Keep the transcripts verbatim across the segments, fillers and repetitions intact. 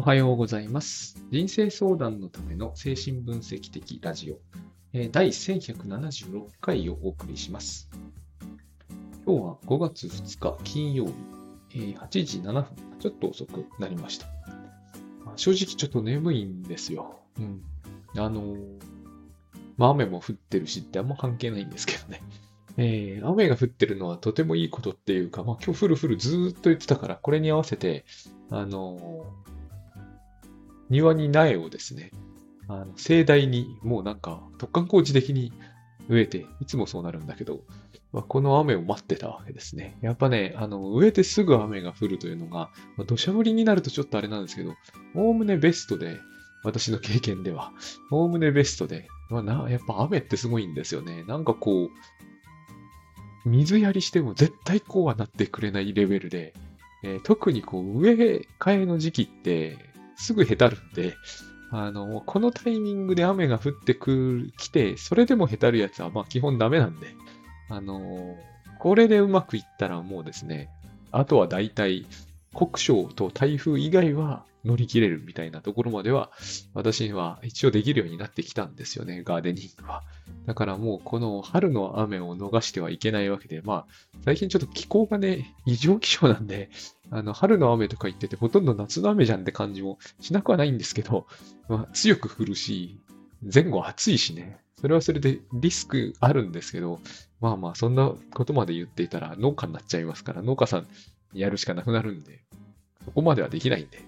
はようございます。人生相談のための精神分析的ラジオ、えーだいせんひゃくななじゅうろっかいをお送りします。今日はごがつふつか金曜日、えーはちじななふん、ちょっと遅くなりました。まあ正直ちょっと眠いんですよ。うん。あのーまあ雨も降ってるしってあんま関係ないんですけどね。えー雨が降ってるのはとてもいいことっていうか、まあ今日降る降るずーっと言ってたから、これに合わせて、あのー庭に苗をですね、あの盛大にもうなんか突貫工事的に植えて、いつもそうなるんだけど、まあ、この雨を待ってたわけですね。やっぱね、あの植えてすぐ雨が降るというのが、まあ、土砂降りになるとちょっとあれなんですけど、おおむねベストで、私の経験では、おおむねベストで、まあ、なやっぱ雨ってすごいんですよね。なんかこう、水やりしても絶対こうはなってくれないレベルで、えー特にこう植え替えの時期ってすぐへたるんで、あの、このタイミングで雨が降ってくる、来て、それでもへたるやつは、まあ基本ダメなんで、あの、これでうまくいったらもうですね、あとは大体、国章と台風以外は乗り切れるみたいなところまでは、私は一応できるようになってきたんですよね、ガーデニングは。だからもうこの春の雨を逃してはいけないわけで、まあ、最近ちょっと気候がね、異常気象なんで、あの、春の雨とか言ってて、ほとんど夏の雨じゃんって感じもしなくはないんですけど、まあ、強く降るし、前後暑いしね。それはそれでリスクあるんですけど、まあまあ、そんなことまで言っていたら農家になっちゃいますから、農家さんやるしかなくなるんで、そこまではできないんで、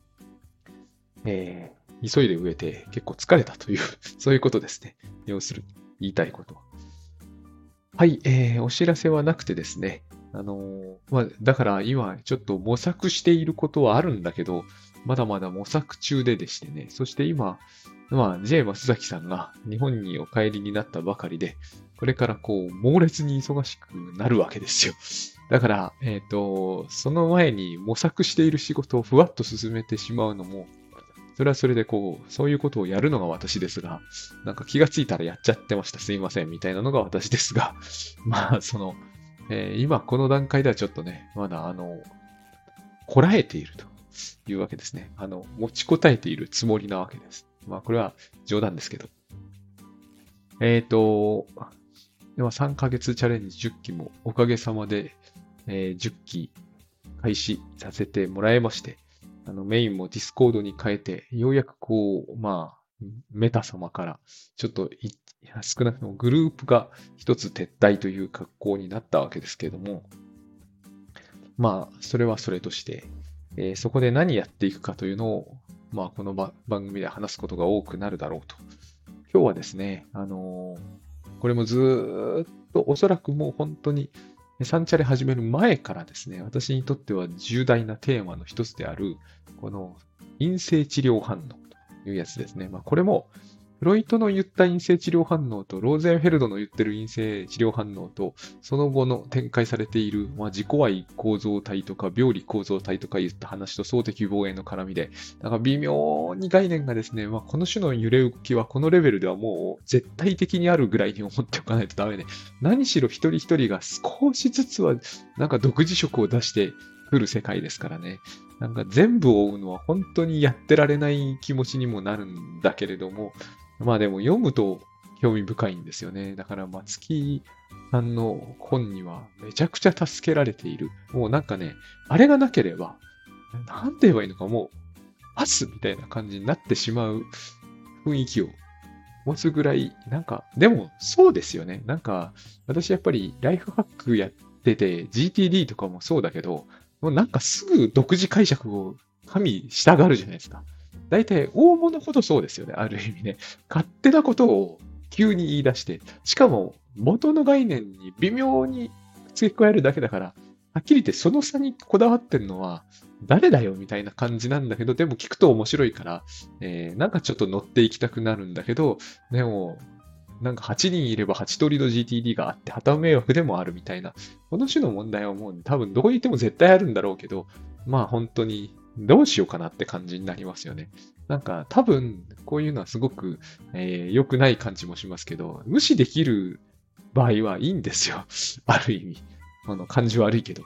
えー、急いで植えて結構疲れたというそういうことですね。要するに言いたいことは。はい、えー、お知らせはなくてですね。あのーまあ、だから今ちょっと模索していることはあるんだけど、まだまだ模索中ででしてね。そして今、まあ、J 松崎さんが日本にお帰りになったばかりで、これからこう、猛烈に忙しくなるわけですよ。だから、えっと、その前に模索している仕事をふわっと進めてしまうのも、それはそれでこう、そういうことをやるのが私ですが、なんか気がついたらやっちゃってました。すいません。みたいなのが私ですが、まあ、その、えー今この段階ではちょっとね、まだあの、こらえているというわけですね。あの、持ちこたえているつもりなわけです。まあ、これは冗談ですけど。えっと、ではさんかげつチャレンジじゅっきもおかげさまで、えーじゅっき開始させてもらいまして、あの、メインもディスコードに変えて、ようやくこう、まあ、メタ様から、ちょっとい少なくともグループが一つ撤退という格好になったわけですけれども、まあ、それはそれとして、えーそこで何やっていくかというのを、まあ、このば番組で話すことが多くなるだろうと。今日はですね、あのーこれもずーっとおそらくもう本当にサンチャレ始める前からですね、私にとっては重大なテーマの一つである、この陰性治療反応というやつですね。まあ、これも、フロイトの言った陰性治療反応と、ローゼンフェルドの言ってる陰性治療反応と、その後の展開されている、まあ、自己愛構造体とか病理構造体とか言った話と相敵防衛の絡みで、なんか微妙に概念がですね、まあ、この種の揺れ動きはこのレベルではもう絶対的にあるぐらいに思っておかないとダメで、何しろ一人一人が少しずつはなんか独自色を出してくる世界ですからね。なんか全部を追うのは本当にやってられない気持ちにもなるんだけれども、まあでも読むと興味深いんですよね。だから松木さんの本にはめちゃくちゃ助けられている。もうなんかね、あれがなければ、なんて言えばいいのか、もうパスみたいな感じになってしまう雰囲気を持つぐらい、なんか、でもそうですよね。なんか、私やっぱりライフハックやってて、ジーティーディー とかもそうだけど、もうなんかすぐ独自解釈を加味したがるじゃないですか。大体大物ほどそうですよね、ある意味ね。勝手なことを急に言い出して、しかも元の概念に微妙に付け加えるだけだから、はっきり言ってその差にこだわってるのは誰だよみたいな感じなんだけど、でも聞くと面白いから、えーなんかちょっと乗っていきたくなるんだけど、でも、なんかはちにんいればはち通りの ジーティーディー があって、旗迷惑でもあるみたいな、この種の問題はもう多分どこにいても絶対あるんだろうけど、まあ本当にどうしようかなって感じになりますよね。なんか多分こういうのはすごく、えー良くない感じもしますけど、無視できる場合はいいんですよ。ある意味。あの、感じ悪いけど。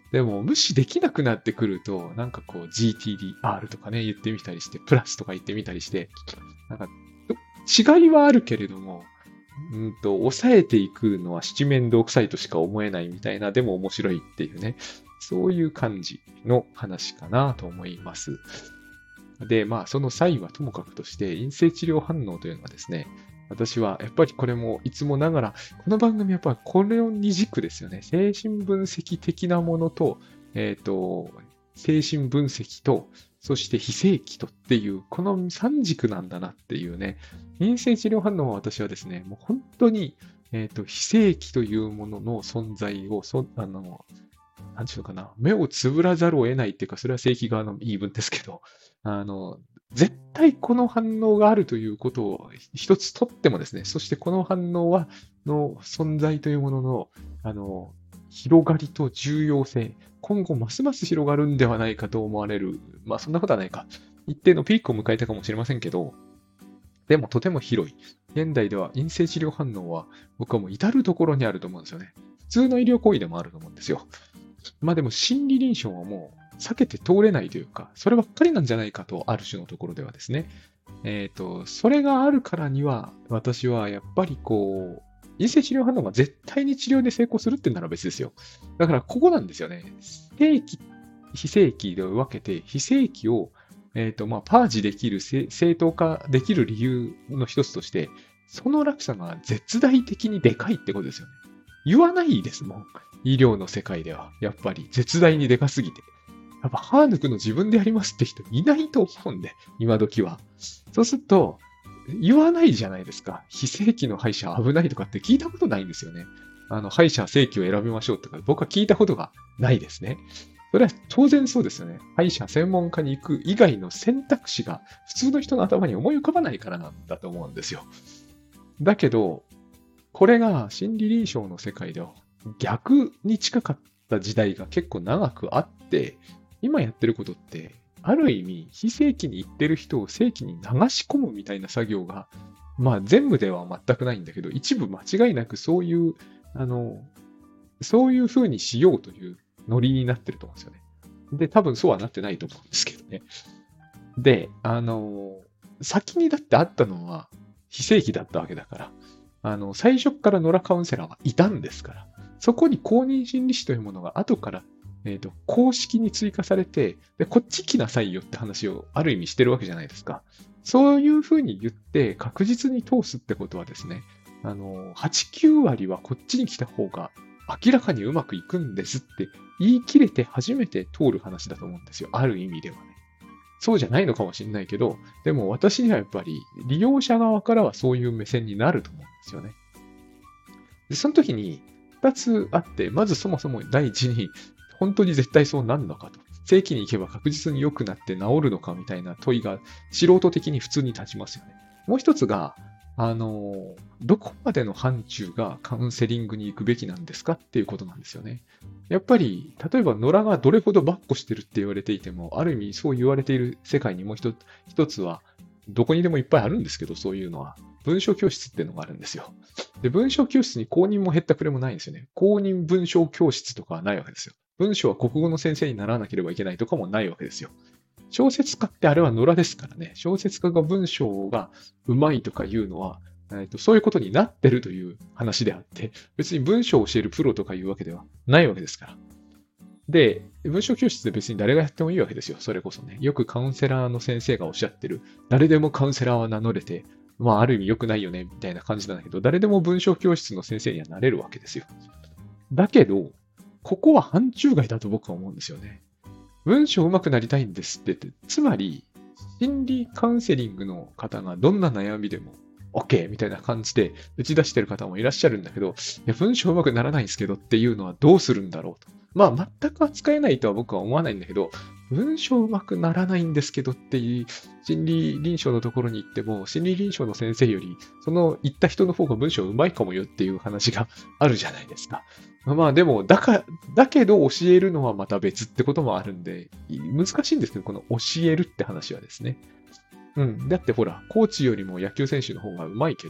でも無視できなくなってくると、なんかこう ジーティーディーアール とかね、言ってみたりして、プラスとか言ってみたりして、なんか違いはあるけれども、うんと、抑えていくのは七面倒くさいとしか思えないみたいな、でも面白いっていうね、そういう感じの話かなと思います。で、まあ、その際はともかくとして、陰性治療反応というのはですね、私はやっぱりこれもいつもながら、この番組やっぱりこれの二軸ですよね。精神分析的なものと、えっと、精神分析と、そして非正規とっていう、この三軸なんだなっていうね、陰性治療反応は私はですね、もう本当に、えっと、非正規というものの存在を、そあの、なんていうのかな、目をつぶらざるを得ないっていうか、それは正規側の言い分ですけど、あの、絶対この反応があるということを一つとってもですね、そしてこの反応は、の存在というものの、あの、広がりと重要性、今後ますます広がるんではないかと思われる、まあそんなことはないか、一定のピークを迎えたかもしれませんけど、でもとても広い。現代では陰性治療反応は僕はもう至るところにあると思うんですよね。普通の医療行為でもあると思うんですよ。まあでも心理臨床はもう避けて通れないというか、そればっかりなんじゃないかと、ある種のところではですね。えっと、それがあるからには、私はやっぱりこう、陰性治療反応が絶対に治療で成功するってなら別ですよ。だからここなんですよね。正規、非正規で分けて、非正規を、えっと、まあ、パージできる、正当化できる理由の一つとして、その落差が絶大的にでかいってことですよね。言わないですもん。医療の世界では。やっぱり絶大にでかすぎて。やっぱ歯抜くの自分でやりますって人いないと思うんで、今時は。そうすると、言わないじゃないですか。非正規の歯医者危ないとかって聞いたことないんですよね。あの、歯医者正規を選びましょうとか、僕は聞いたことがないですね。それは当然そうですよね。歯医者専門家に行く以外の選択肢が普通の人の頭に思い浮かばないからなんだと思うんですよ。だけど、これが心理臨床の世界では逆に近かった時代が結構長くあって、今やってることって、ある意味、非正規に行ってる人を正規に流し込むみたいな作業が、まあ全部では全くないんだけど、一部間違いなくそういう、あの、そういう風にしようというノリになってると思うんですよね。で、多分そうはなってないと思うんですけどね。で、あの、先にだってあったのは非正規だったわけだから、あの、最初から野良カウンセラーはいたんですから、そこに公認心理師というものが後から、えっと、公式に追加されて、で、こっち来なさいよって話をある意味してるわけじゃないですか。そういうふうに言って確実に通すってことはですね、あの、はち、きゅう割はこっちに来た方が明らかにうまくいくんですって言い切れて初めて通る話だと思うんですよ。ある意味ではね。そうじゃないのかもしれないけど、でも私にはやっぱり利用者側からはそういう目線になると思うんですよね。で、その時に二つあって、まずそもそも第一に、本当に絶対そうなるのかと。正規に行けば確実に良くなって治るのかみたいな問いが素人的に普通に立ちますよね。もう一つが、あの、どこまでの範疇がカウンセリングに行くべきなんですかっていうことなんですよね。やっぱり、例えば野良がどれほど跋扈してるって言われていても、ある意味そう言われている世界にもう一つ一つは、どこにでもいっぱいあるんですけど、そういうのは。文章教室っていうのがあるんですよ。で、文章教室に公認も減ったくれもないんですよね。公認文章教室とかはないわけですよ。文章は国語の先生にならなければいけないとかもないわけですよ。小説家ってあれは野良ですからね。小説家が文章がうまいとかいうのは、えーと、そういうことになってるという話であって、別に文章を教えるプロとかいうわけではないわけですから。で、文章教室で別に誰がやってもいいわけですよ。それこそね。よくカウンセラーの先生がおっしゃってる。誰でもカウンセラーは名乗れて、まあある意味良くないよね、みたいな感じなんだけど、誰でも文章教室の先生にはなれるわけですよ。だけど、ここは範疇外だと僕は思うんですよね。文章上手くなりたいんですって言って、つまり、心理カウンセリングの方がどんな悩みでも OK みたいな感じで打ち出してる方もいらっしゃるんだけど、いや、文章上手くならないんですけどっていうのはどうするんだろうと。まあ、全く扱えないとは僕は思わないんだけど、文章上手くならないんですけどっていう心理臨床のところに行っても、心理臨床の先生より、その言った人の方が文章上手いかもよっていう話があるじゃないですか。まあでも、だか、だけど教えるのはまた別ってこともあるんで、難しいんですけど、この教えるって話はですね。うん。だってほら、コーチよりも野球選手の方が上手いけど、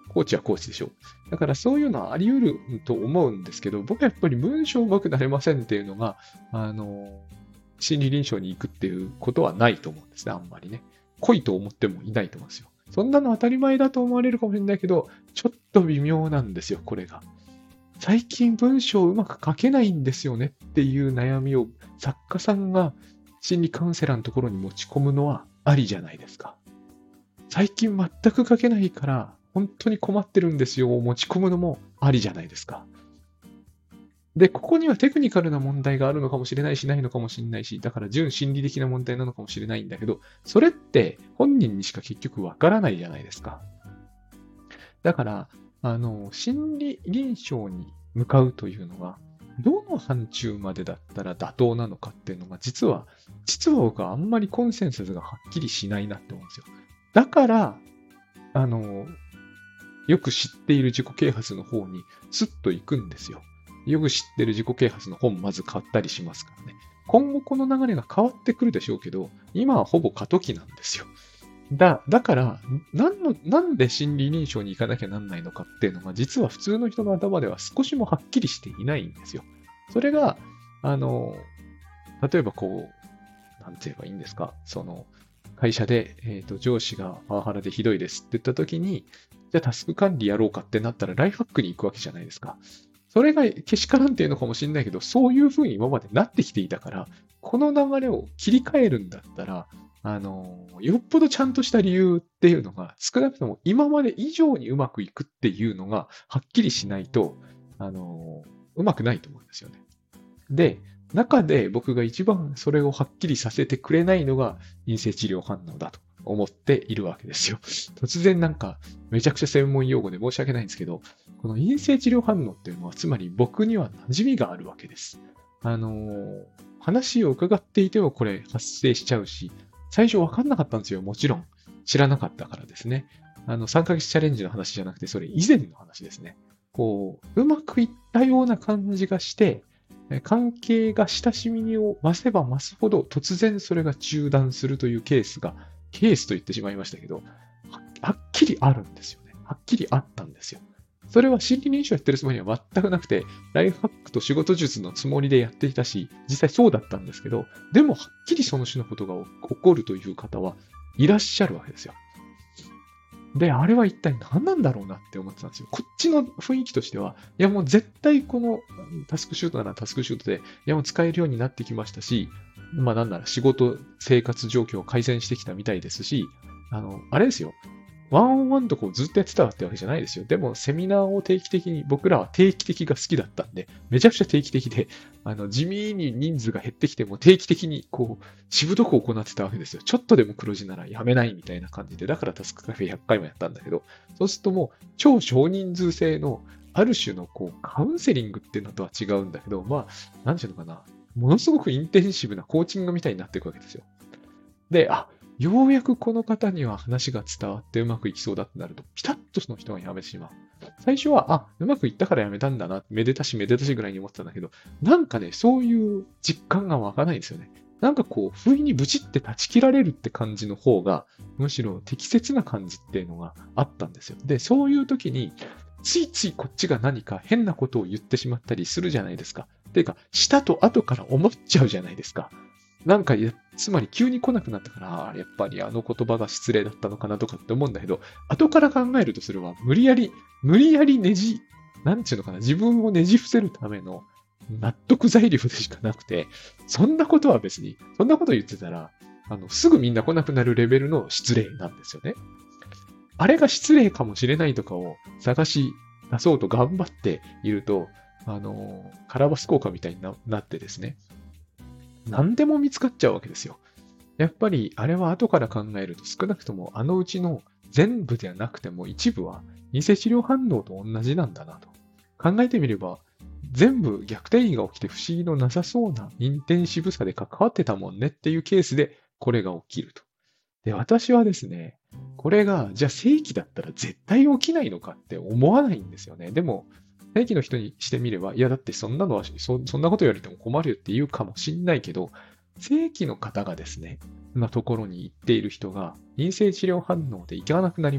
コーチはコーチでしょ。だからそういうのはあり得ると思うんですけど、僕はやっぱり文章上手くなれませんっていうのが、あの、心理臨床に行くっていうことはないと思うんですね、あんまりね。濃いと思ってもいないと思うんですよ。そんなの当たり前だと思われるかもしれないけど、ちょっと微妙なんですよ、これが。最近文章をうまく書けないんですよねっていう悩みを作家さんが心理カウンセラーのところに持ち込むのはありじゃないですか。最近全く書けないから本当に困ってるんですよを持ち込むのもありじゃないですか。で、ここにはテクニカルな問題があるのかもしれないし、ないのかもしれないし、だから純心理的な問題なのかもしれないんだけど、それって本人にしか結局わからないじゃないですか。だから、あの、心理臨床に向かうというのは、どの範疇までだったら妥当なのかっていうのが、実は、実は僕はあんまりコンセンサスがはっきりしないなって思うんですよ。だから、あの、よく知っている自己啓発の方にスッと行くんですよ。よく知ってる自己啓発の本まず買ったりしますからね。今後この流れが変わってくるでしょうけど、今はほぼ過渡期なんですよ。だ、だから、なんの、なんで心理臨床に行かなきゃなんないのかっていうのが、実は普通の人の頭では少しもはっきりしていないんですよ。それが、あの、例えばこう、なんて言えばいいんですか、その、会社で、えっと、上司がパワハラでひどいですって言った時に、じゃあタスク管理やろうかってなったらライフハックに行くわけじゃないですか。それがけしからんっていうのかもしれないけど、そういう風に今までなってきていたから、この流れを切り替えるんだったら、あの、よっぽどちゃんとした理由っていうのが、少なくとも今まで以上にうまくいくっていうのが、はっきりしないと、あの、うまくないと思うんですよね。で、中で僕が一番それをはっきりさせてくれないのが陰性治療反応だと思っているわけですよ。突然なんかめちゃくちゃ専門用語で申し訳ないんですけど、この陰性治療反応っていうのはつまり僕には馴染みがあるわけです。あのー話を伺っていてもこれ発生しちゃうし、最初わかんなかったんですよ。もちろん。知らなかったからですね。あの、さんかげつチャレンジの話じゃなくて、それ以前の話ですね。こう、うまくいったような感じがして、関係が親しみを増せば増すほど突然それが中断するというケースが、ケースと言ってしまいましたけど、ははっきりあるんですよね。はっきりあったんですよ。それは心理臨床やってるつもりは全くなくて、ライフハックと仕事術のつもりでやっていたし、実際そうだったんですけど、でもはっきりその種のことが起こるという方はいらっしゃるわけですよ。で、あれは一体何なんだろうなって思ってたんですよ。こっちの雰囲気としては、いやもう絶対このタスクシュートならタスクシュートで、いやもう使えるようになってきましたし、まあなんなら仕事、生活状況を改善してきたみたいですし、あの、あれですよ。ワンオンワンとこうずっとやってたってわけじゃないですよ。でも、セミナーを定期的に、僕らは定期的が好きだったんで、めちゃくちゃ定期的で、あの、地味に人数が減ってきても定期的に、こう、しぶとく行ってたわけですよ。ちょっとでも黒字ならやめないみたいな感じで、だからタスクカフェひゃっかいもやったんだけど、そうするともう、超少人数制の、ある種のこう、カウンセリングっていうのとは違うんだけど、まあ、なんていうのかな。ものすごくインテンシブなコーチングみたいになっていくわけですよ。で、あ、ようやくこの方には話が伝わってうまくいきそうだってなると、ピタッとその人が辞めてしまう。最初は、あ、うまくいったから辞めたんだな、めでたしめでたしぐらいに思ってたんだけど、なんかね、そういう実感が湧かないんですよね。なんかこう、不意にブチって断ち切られるって感じの方が、むしろ適切な感じっていうのがあったんですよ。で、そういう時に、ついついこっちが何か変なことを言ってしまったりするじゃないですか。ていうか、したと後から思っちゃうじゃないですか。なんか、つまり急に来なくなったから、あやっぱりあの言葉が失礼だったのかなとかって思うんだけど、後から考えるとそれは無理やり、無理やりねじ、なんていうのかな、自分をねじ伏せるための納得材料でしかなくて、そんなことは別に、そんなこと言ってたら、あの、すぐみんな来なくなるレベルの失礼なんですよね。あれが失礼かもしれないとかを探し出そうと頑張っていると、あの、カラバス効果みたいになってですね、何でも見つかっちゃうわけですよ。やっぱりあれは後から考えると少なくともあのうちの全部ではなくても一部は偽治療反応と同じなんだなと。考えてみれば全部逆転移が起きて不思議のなさそうなインテンシブさで関わってたもんねっていうケースでこれが起きると。で、私はですね、これがじゃあ正規だったら絶対起きないのかって思わないんですよね。でも正規の人にしてみれば、いやだってそんなのはそ、そんなこと言われても困るよって言うかもしんないけど、正規の方がですね、なところに行っている人が陰性治療反応で行かなくなりました。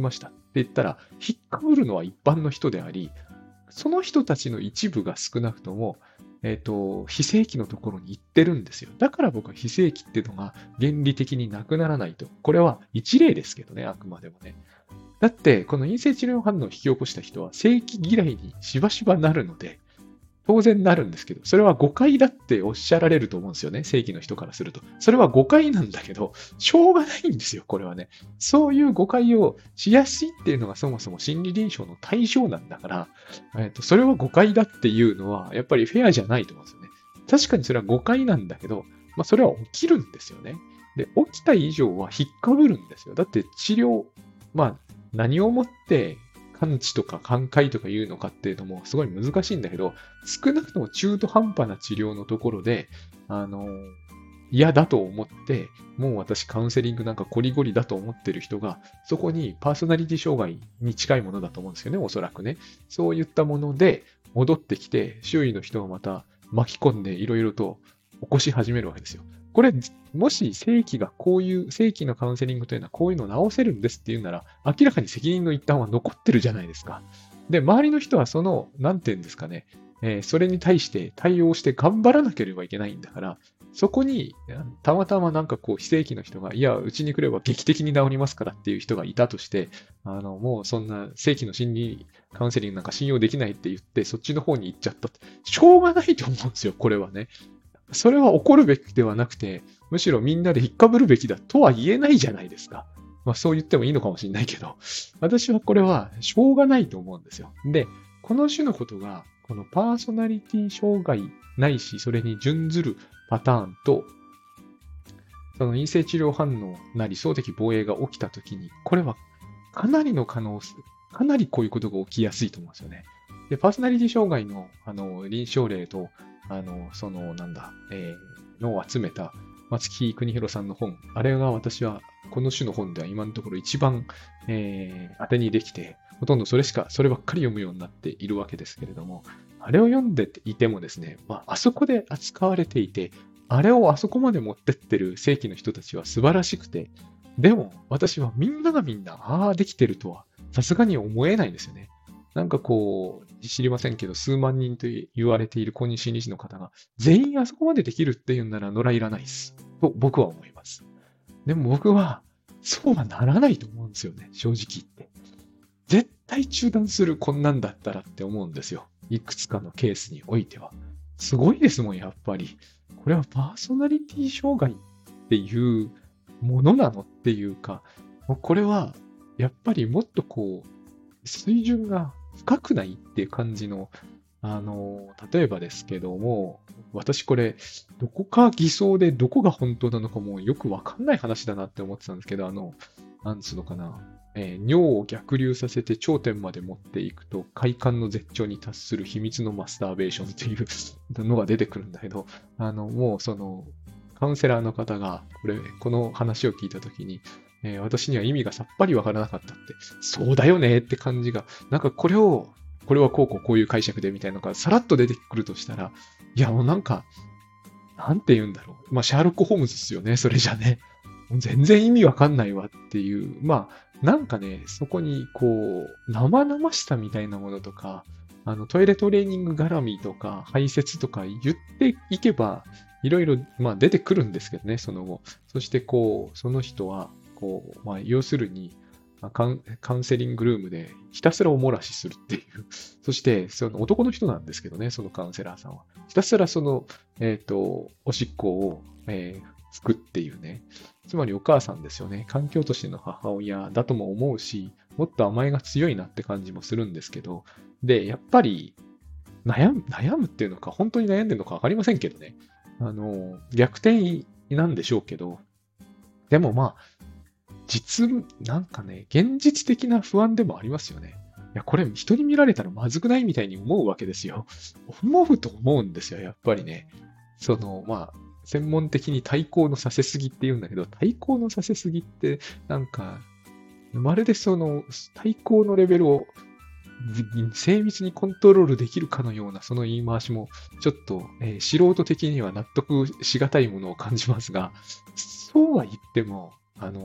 言ったら、引っかぶるのは一般の人であり、その人たちの一部が少なくとも、えっと、非正規のところに行ってるんですよ。だから僕は非正規っていうのが原理的になくならないと。これは一例ですけどね、あくまでもね。だって、この陰性治療反応を引き起こした人は正規嫌いにしばしばなるので、当然なるんですけど、それは誤解だっておっしゃられると思うんですよね。正規の人からすると。それは誤解なんだけど、しょうがないんですよ、これはね。そういう誤解をしやすいっていうのがそもそも心理臨床の対象なんだから、えっと、それは誤解だっていうのは、やっぱりフェアじゃないと思うんですよね。確かにそれは誤解なんだけど、まあ、それは起きるんですよね。で、起きた以上は引っかぶるんですよ。だって治療、まあ、何をもって完治とか寛解とか言うのかっていうのもすごい難しいんだけど、少なくとも中途半端な治療のところで、あの、嫌だと思って、もう私カウンセリングなんかコリゴリだと思ってる人が、そこにパーソナリティ障害に近いものだと思うんですよね、おそらくね。そういったもので戻ってきて、周囲の人をまた巻き込んでいろいろと起こし始めるわけですよ。これ、もし正規がこういう、正規のカウンセリングというのはこういうのを直せるんですっていうなら、明らかに責任の一端は残ってるじゃないですか。で、周りの人はその、なんていうんですかね、えーそれに対して対応して頑張らなければいけないんだから、そこに、たまたまなんかこう、非正規の人が、いや、うちに来れば劇的に治りますからっていう人がいたとして、あの、もうそんな正規の心理カウンセリングなんか信用できないって言って、そっちの方に行っちゃったって。しょうがないと思うんですよ、これはね。それは起こるべきではなくて、むしろみんなで引っかぶるべきだとは言えないじゃないですか。まあそう言ってもいいのかもしれないけど、私はこれはしょうがないと思うんですよ。で、この種のことが、このパーソナリティ障害ないし、それに準ずるパターンと、その陰性治療反応なり総的防衛が起きたときに、これはかなりの可能性、かなりこういうことが起きやすいと思うんですよね。で、パーソナリティ障害の、あの、臨床例と、あの、その、なんだ、えー、のを集めた松木邦弘さんの本、あれが私は、この種の本では今のところ一番、えー、当てにできて、ほとんどそれしか、そればっかり読むようになっているわけですけれども、あれを読んでいてもですね、まあ、あそこで扱われていて、あれをあそこまで持ってってる正規の人たちは素晴らしくて、でも私はみんながみんな、ああ、できてるとは、さすがに思えないんですよね。なんかこう、知りませんけど、数万人と言われている公認心理師の方が、全員あそこまでできるっていうんなら野良いらないです。と僕は思います。でも僕は、そうはならないと思うんですよね、正直言って。絶対中断するこんなんだったらって思うんですよ。いくつかのケースにおいては。すごいですもん、やっぱり。これはパーソナリティ障害っていうものなのっていうか、もうこれは、やっぱりもっとこう、水準が深くないっていう感じの、あの、例えばですけども、私これ、どこか偽装でどこが本当なのかもよくわかんない話だなって思ってたんですけど、あの、なんつうのかな、えー尿を逆流させて頂点まで持っていくと、快感の絶頂に達する秘密のマスターベーションっていうのが出てくるんだけど、あの、もうその、カウンセラーの方が、これ、この話を聞いたときに、えー私には意味がさっぱりわからなかったって、そうだよねって感じが、なんかこれを、これはこうこうこういう解釈でみたいなのがさらっと出てくるとしたら、いやもうなんか、なんて言うんだろう。まあ、シャーロック・ホームズですよね、それじゃね。もう全然意味わかんないわっていう。まあ、なんかね、そこにこう、生々しさみたいなものとか、あの、トイレトレーニング絡みとか、排泄とか言っていけば、いろいろ、まあ出てくるんですけどね、その後。そしてこう、その人は、こう、まあ、要するに、まあカウンカウンセリングルームでひたすらおもらしするっていう。そして、その男の人なんですけどね、そのカウンセラーさんは。ひたすらその、えっと、おしっこを、えー拭くっていうね。つまりお母さんですよね。環境としての母親だとも思うし、もっと甘えが強いなって感じもするんですけど、で、やっぱり悩む、悩むっていうのか、本当に悩んでるのかわかりませんけどね。あの、逆転なんでしょうけど、でもまあ、実、なんかね、現実的な不安でもありますよね。いや、これ人に見られたらまずくないみたいに思うわけですよ。思うと思うんですよ、やっぱりね。その、まあ、専門的に対抗のさせすぎって言うんだけど、対抗のさせすぎって、なんか、まるでその、対抗のレベルを精密にコントロールできるかのような、その言い回しも、ちょっと、えー素人的には納得しがたいものを感じますが、そうは言っても、あの、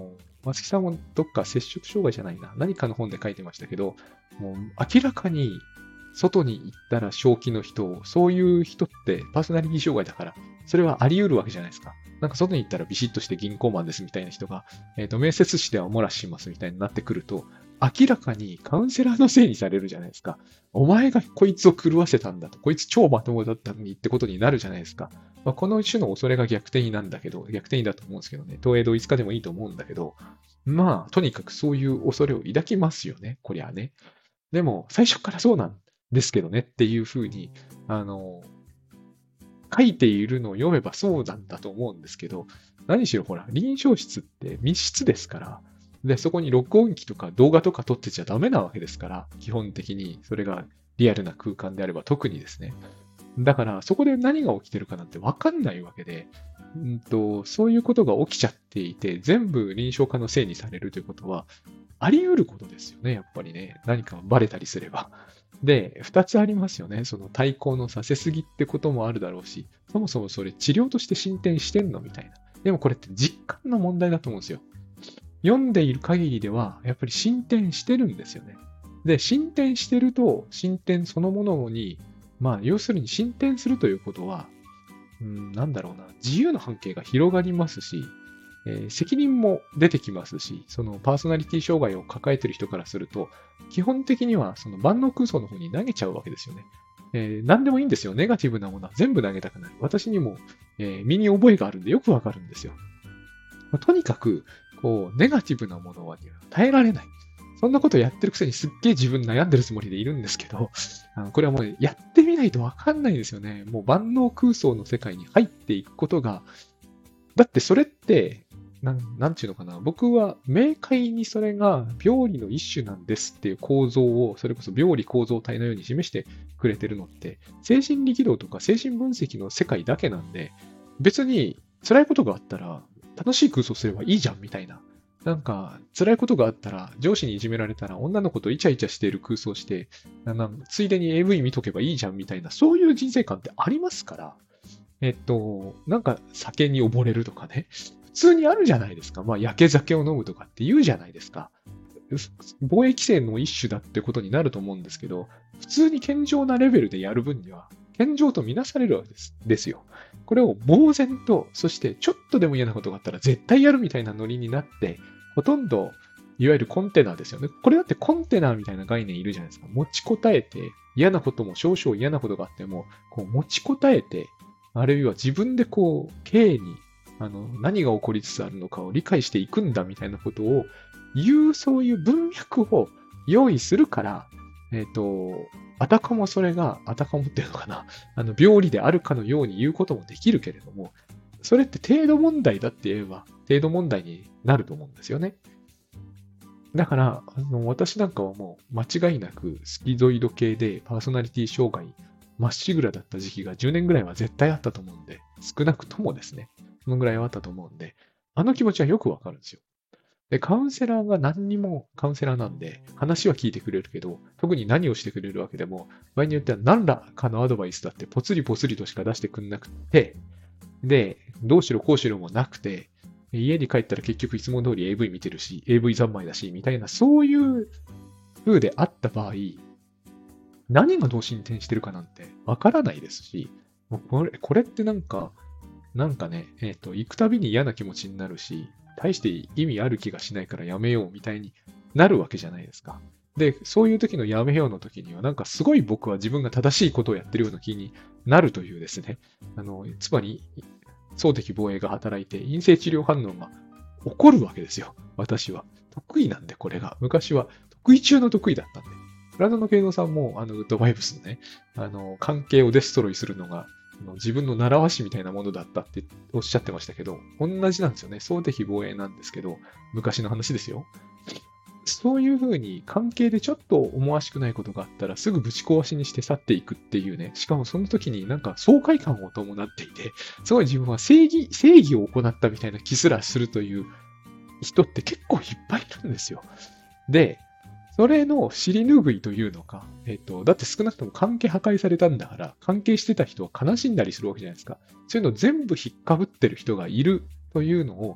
松木さんもどっか摂食障害じゃないな。何かの本で書いてましたけど、もう明らかに外に行ったら正気の人、そういう人ってパーソナリティ障害だから、それはあり得るわけじゃないですか。なんか外に行ったらビシッとして銀行マンですみたいな人が、えっと、面接しては漏らしますみたいになってくると、明らかにカウンセラーのせいにされるじゃないですか。お前がこいつを狂わせたんだと、こいつ超まともだったのにってことになるじゃないですか。まあ、この種の恐れが逆転なんだけど、逆転だと思うんですけどね、東映同一化でもいいと思うんだけど、まあ、とにかくそういう恐れを抱きますよね、こりゃね。でも、最初からそうなんですけどねっていうふうに、あの、書いているのを読めばそうなんだと思うんですけど、何しろほら、臨床室って密室ですから、で、そこに録音機とか動画とか撮ってちゃダメなわけですから、基本的にそれがリアルな空間であれば特にですね。だから、そこで何が起きてるかなんてわかんないわけで、うんと、そういうことが起きちゃっていて、全部臨床家のせいにされるということは、あり得ることですよね、やっぱりね。何かバレたりすれば。で、二つありますよね。その対抗のさせすぎってこともあるだろうし、そもそもそれ治療として進展してんのみたいな。でもこれって実感の問題だと思うんですよ。読んでいる限りでは、やっぱり進展してるんですよね。で、進展してると、進展そのものに、まあ、要するに進展するということは、うん、なんだろうな、自由の半径が広がりますし、えー責任も出てきますし、そのパーソナリティ障害を抱えている人からすると、基本的にはその万能空想の方に投げちゃうわけですよね。えー何でもいいんですよ。ネガティブなものは全部投げたくなる。私にも、えー身に覚えがあるんでよくわかるんですよ。まあとにかく、こう、ネガティブなものは耐えられない。そんなことやってるくせにすっげえ自分悩んでるつもりでいるんですけど、あのこれはもうやってみないとわかんないですよね。もう万能空想の世界に入っていくことが、だってそれって、なん、なんていうのかな。僕は明快にそれが病理の一種なんですっていう構造を、それこそ病理構造体のように示してくれてるのって、精神力道とか精神分析の世界だけなんで、別に辛いことがあったら楽しい空想すればいいじゃんみたいな。なんか、辛いことがあったら、上司にいじめられたら、女の子とイチャイチャしている空想して、ななんついでに エーブイ 見とけばいいじゃんみたいな、そういう人生観ってありますから、えっと、なんか酒に溺れるとかね、普通にあるじゃないですか。まあ、焼け酒を飲むとかって言うじゃないですか。防衛規制の一種だってことになると思うんですけど、普通に健常なレベルでやる分には、健常とみなされるわけですですよ。これを呆然と、そしてちょっとでも嫌なことがあったら絶対やるみたいなノリになって、ほとんど、いわゆるコンテナですよね。これだってコンテナみたいな概念いるじゃないですか。持ちこたえて、嫌なことも少々嫌なことがあっても、こう持ちこたえて、あるいは自分でこう、経営に、あの、何が起こりつつあるのかを理解していくんだみたいなことを言う、そういう文脈を用意するから、えっと、あたかもそれが、あたかもっていうのかな、あの、病理であるかのように言うこともできるけれども、それって程度問題だって言えば、程度問題になると思うんですよね。だから、あの、私なんかはもう間違いなくスキゾイド系でパーソナリティ障害まっしぐらだった時期がじゅうねんぐらいは絶対あったと思うんで、少なくともですね、そのぐらいはあったと思うんで、あの気持ちはよくわかるんですよ。で、カウンセラーが何にもカウンセラーなんで、話は聞いてくれるけど、特に何をしてくれるわけでも、場合によっては何らかのアドバイスだってポツリポツリとしか出してくんなくて、で、どうしろこうしろもなくて、家に帰ったら結局いつも通り エーブイ 見てるし、エーブイ 三昧だし、みたいな、そういう風であった場合、何がどう進展してるかなんてわからないですし、もうこれ、これってなんか、なんかね、えっと、行くたびに嫌な気持ちになるし、大して意味ある気がしないからやめようみたいになるわけじゃないですか。で、そういう時のやめようの時には、なんかすごい僕は自分が正しいことをやってるような気になるというですね。あの、つまり、相敵防衛が働いて陰性治療反応が起こるわけですよ。私は。得意なんで、これが。昔は得意中の得意だったんで。ブランドの慶三さんも、あの、ウッドバイブスのね、あの、関係をデストロイするのが、あの自分の習わしみたいなものだったっておっしゃってましたけど、同じなんですよね。相敵防衛なんですけど、昔の話ですよ。そういうふうに関係でちょっと思わしくないことがあったらすぐぶち壊しにして去っていくっていうね。しかもその時になんか爽快感を伴っていて、すごい自分は正義、正義を行ったみたいな気すらするという人って結構いっぱいいるんですよ。で、それの尻拭いというのか、えっと、だって少なくとも関係破壊されたんだから、関係してた人は悲しんだりするわけじゃないですか。そういうの全部引っかぶってる人がいるというのを、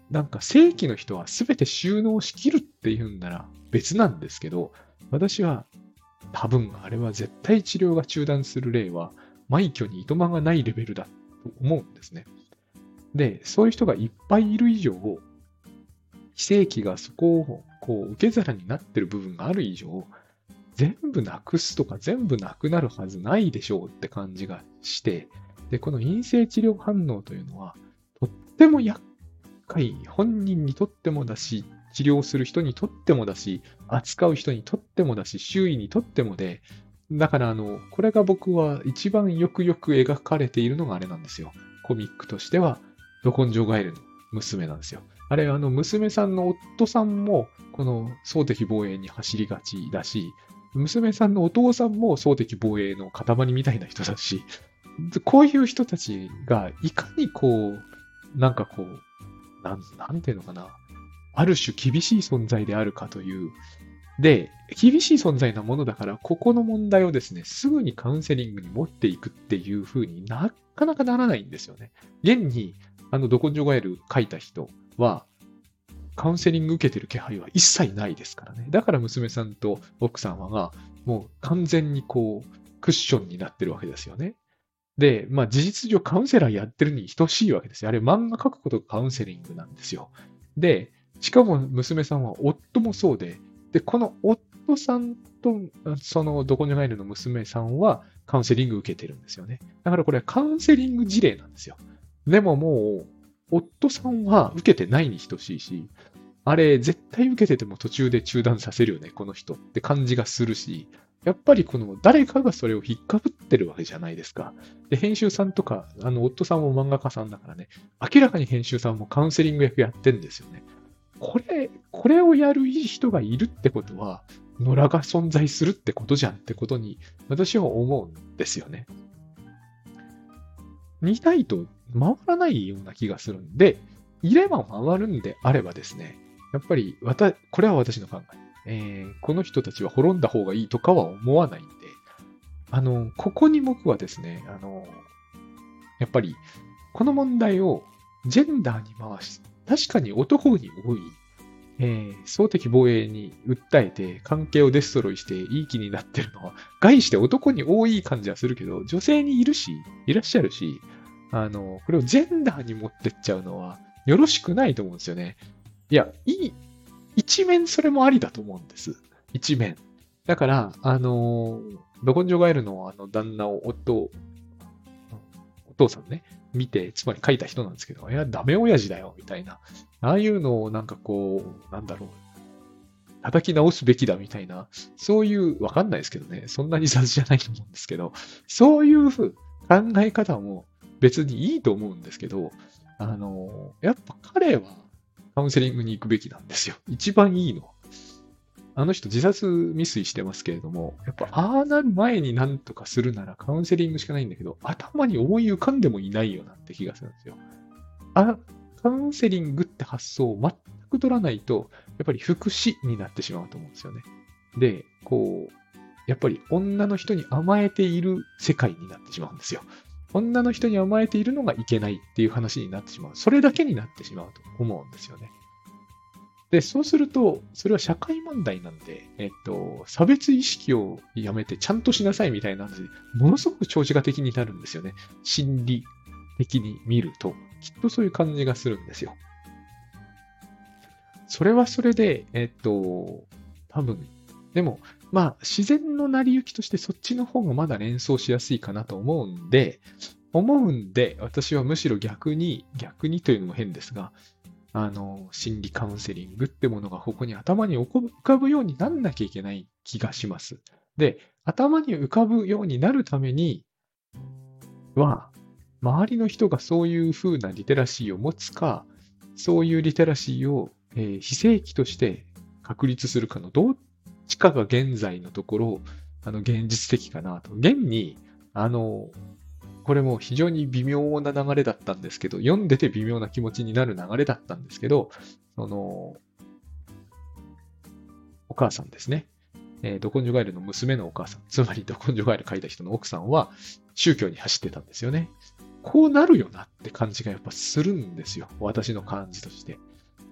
なんか正規の人は全て収納しきるっていうんなら別なんですけど、私は多分あれは絶対治療が中断する例は、枚挙にいとまがないレベルだと思うんですね。で、そういう人がいっぱいいる以上、非正規がそこをこう受け皿になってる部分がある以上、全部なくすとか全部なくなるはずないでしょうって感じがして、で、この陰性治療反応というのは、とっても厄介、本人にとってもだし、治療する人にとってもだし、扱う人にとってもだし、周囲にとってもで、だからあの、これが僕は一番よくよく描かれているのがあれなんですよ。コミックとしては、ど根性ガエルの娘なんですよ。あれ、あの、娘さんの夫さんも、この総敵防衛に走りがちだし、娘さんのお父さんも総敵防衛の塊みたいな人だし、こういう人たちがいかにこう、なんかこう、なん、なんていうのかな。ある種厳しい存在であるかという。で、厳しい存在なものだから、ここの問題をですね、すぐにカウンセリングに持っていくっていう風になかなかならないんですよね。現に、あの、ど根性ガエル書いた人は、カウンセリング受けてる気配は一切ないですからね。だから娘さんと奥様が、もう完全にこう、クッションになってるわけですよね。で、まあ事実上カウンセラーやってるに等しいわけですよ。あれ漫画書くことがカウンセリングなんですよ。で、しかも娘さんは夫もそうで、で、この夫さんと、そのどこに入るの娘さんはカウンセリング受けてるんですよね。だからこれはカウンセリング事例なんですよ。でももう、夫さんは受けてないに等しいし、あれ絶対受けてても途中で中断させるよね、この人って感じがするし、やっぱりこの誰かがそれを引っかぶってるわけじゃないですか。で、編集さんとか、あの、夫さんも漫画家さんだからね、明らかに編集さんもカウンセリング役やってんですよね。これ、これをやる人がいるってことは、野良が存在するってことじゃんってことに、私は思うんですよね。にないと回らないような気がするんで、いれば回るんであればですね、やっぱり、わた、これは私の考え。えー、この人たちは滅んだ方がいいとかは思わないんで、あの、ここに僕はですね、あの、やっぱり、この問題をジェンダーに回し、確かに男に多い、えー、総的防衛に訴えて関係をデストロイしていい気になってるのは、概して男に多い感じはするけど、女性にいるし、いらっしゃるし、あの、これをジェンダーに持ってっちゃうのは、よろしくないと思うんですよね。いや、いい、一面それもありだと思うんです。一面。だから、あのー、ど根性ガエルのあの旦那を夫、お父さんね、見て、つまり書いた人なんですけど、いや、ダメ親父だよ、みたいな。ああいうのをなんかこう、なんだろう、叩き直すべきだみたいな、そういう、わかんないですけどね、そんなに雑じゃないと思うんですけど、そういう考え方も別にいいと思うんですけど、あの、やっぱ彼はカウンセリングに行くべきなんですよ。一番いいのは。あの人自殺未遂してますけれども、やっぱああなる前になんとかするならカウンセリングしかないんだけど、頭に思い浮かんでもいないよなって気がするんですよ。あ、カウンセリングって発想を全く取らないと、やっぱり福祉になってしまうと思うんですよね。で、こう、やっぱり女の人に甘えている世界になってしまうんですよ。女の人に甘えているのがいけないっていう話になってしまう。それだけになってしまうと思うんですよね。で、そうすると、それは社会問題なんで、えっと、差別意識をやめてちゃんとしなさいみたいな話で、ものすごく長寿が的になるんですよね。心理的に見ると、きっとそういう感じがするんですよ。それはそれで、えっと、多分、でも、まあ、自然の成り行きとしてそっちの方がまだ連想しやすいかなと思うんで、思うんで、私はむしろ逆に、逆にというのも変ですが、あの、心理カウンセリングってものがここに頭に浮かぶようになんなきゃいけない気がします。で、頭に浮かぶようになるためには、周りの人がそういう風なリテラシーを持つか、そういうリテラシーを、えー非正規として確立するかのどっちかが現在のところ、あの、現実的かなと。現に、あの、これも非常に微妙な流れだったんですけど、読んでて微妙な気持ちになる流れだったんですけど、その、お母さんですね。えード根性ガエルの娘のお母さん、つまりド根性ガエル書いた人の奥さんは宗教に走ってたんですよね。こうなるよなって感じがやっぱするんですよ。私の感じとして。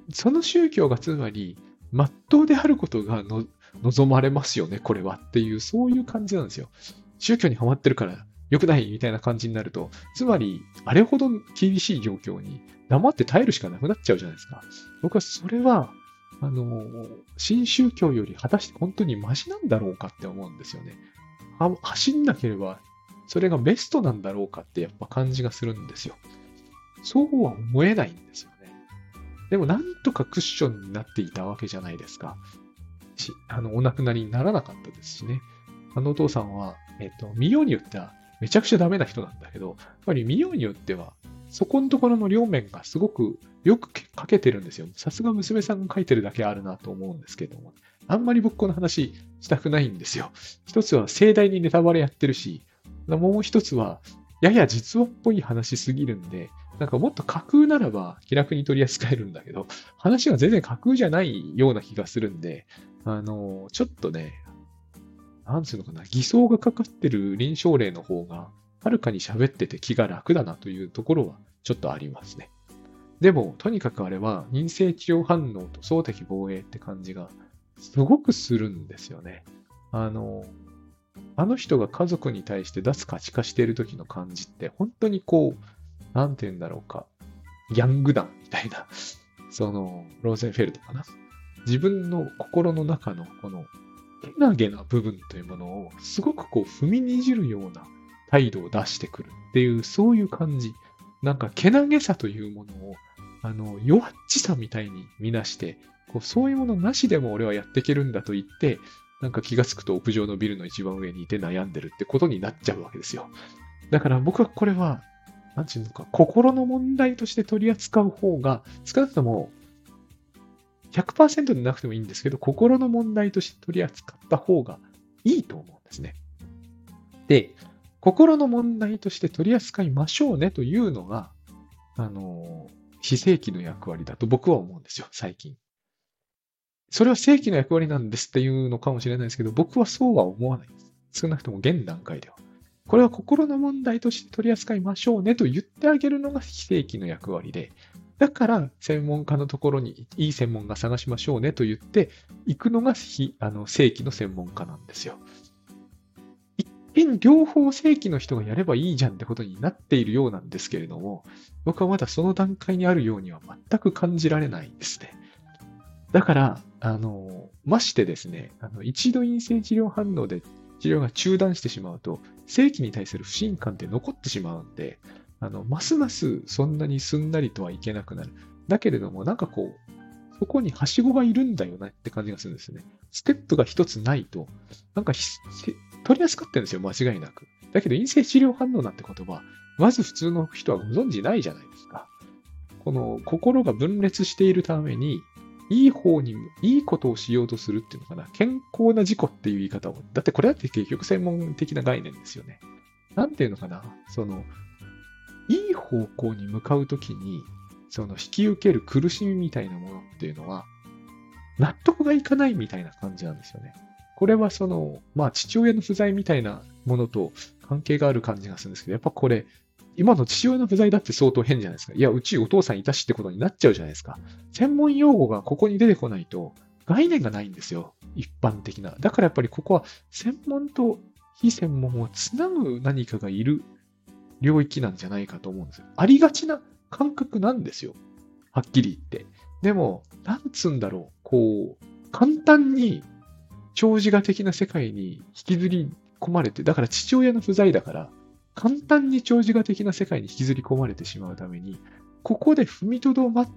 その宗教がつまり、真っ当であることがの望まれますよね、これはっていう、そういう感じなんですよ。宗教にハマってるから良くないみたいな感じになると、つまり、あれほど厳しい状況に黙って耐えるしかなくなっちゃうじゃないですか。僕はそれは、あの、新宗教より果たして本当にマシなんだろうかって思うんですよね。は走んなければ、それがベストなんだろうかってやっぱ感じがするんですよ。そうは思えないんですよね。でもなんとかクッションになっていたわけじゃないですか。し、あの、お亡くなりにならなかったですしね。あのお父さんは、えっと、見ようによってはめちゃくちゃダメな人なんだけど、やっぱり見ようによっては、そこのところの両面がすごくよく書けてるんですよ。さすが娘さんが書いてるだけあるなと思うんですけども。あんまり僕この話したくないんですよ。一つは盛大にネタバレやってるし、もう一つは、やや実話っぽい話すぎるんで、なんかもっと架空ならば気楽に取り扱えるんだけど、話が全然架空じゃないような気がするんで、あの、ちょっとね、なんつうのかな、偽装がかかってる臨床例の方が、はるかに喋ってて気が楽だなというところはちょっとありますね。でも、とにかくあれは、陰性治療反応と相敵防衛って感じが、すごくするんですよね。あの、あの人が家族に対して脱価値化している時の感じって、本当にこう、なんて言うんだろうか、ギャング団みたいな、その、ローゼンフェルトかな。自分の心の中のこの、けなげな部分というものを、すごくこう、踏みにじるような態度を出してくるっていう、そういう感じ。なんか、けなげさというものを、あの、弱っちさみたいに見なして、こうそういうものなしでも俺はやっていけるんだと言って、なんか気がつくと屋上のビルの一番上にいて悩んでるってことになっちゃうわけですよ。だから僕はこれは、なんていうのか、心の問題として取り扱う方が、少なくともひゃくパーセントでなくてもいいんですけど、心の問題として取り扱った方がいいと思うんですね。で、心の問題として取り扱いましょうねというのが、あの、非正規の役割だと僕は思うんですよ、最近。それは正規の役割なんですっていうのかもしれないですけど、僕はそうは思わないです。少なくとも現段階では。これは心の問題として取り扱いましょうねと言ってあげるのが非正規の役割で、だから専門家のところにいい専門家探しましょうねと言って行くのが非あの正規の専門家なんですよ。一見両方正規の人がやればいいじゃんってことになっているようなんですけれども、僕はまだその段階にあるようには全く感じられないんですね。だから、あの、ましてですね、あの一度陰性治療反応で治療が中断してしまうと、正規に対する不信感って残ってしまうんで、あの、ますますそんなにすんなりとはいけなくなる。だけれども、なんかこう、そこにはしごがいるんだよなって感じがするんですよね。ステップが一つないと、なんか取り扱ってるんですよ、間違いなく。だけど、陰性治療反応なんて言葉、まず普通の人はご存知ないじゃないですか。この心が分裂しているために、いい方に、いいことをしようとするっていうのかな。健康な自己っていう言い方を。だってこれだって結局専門的な概念ですよね。なんていうのかな。その、いい方向に向かうときに、その引き受ける苦しみみたいなものっていうのは、納得がいかないみたいな感じなんですよね。これはその、まあ父親の不在みたいなものと関係がある感じがするんですけど、やっぱこれ、今の父親の不在だって相当変じゃないですか。いや、うちお父さんいたしってことになっちゃうじゃないですか。専門用語がここに出てこないと概念がないんですよ。一般的な。だからやっぱりここは専門と非専門をつなぐ何かがいる領域なんじゃないかと思うんですよ。ありがちな感覚なんですよ。はっきり言って。でも、なんつうんだろう。こう、簡単に長寿画的な世界に引きずり込まれて、だから父親の不在だから、簡単に長寿画的な世界に引きずり込まれてしまうために、ここで踏みとどまって、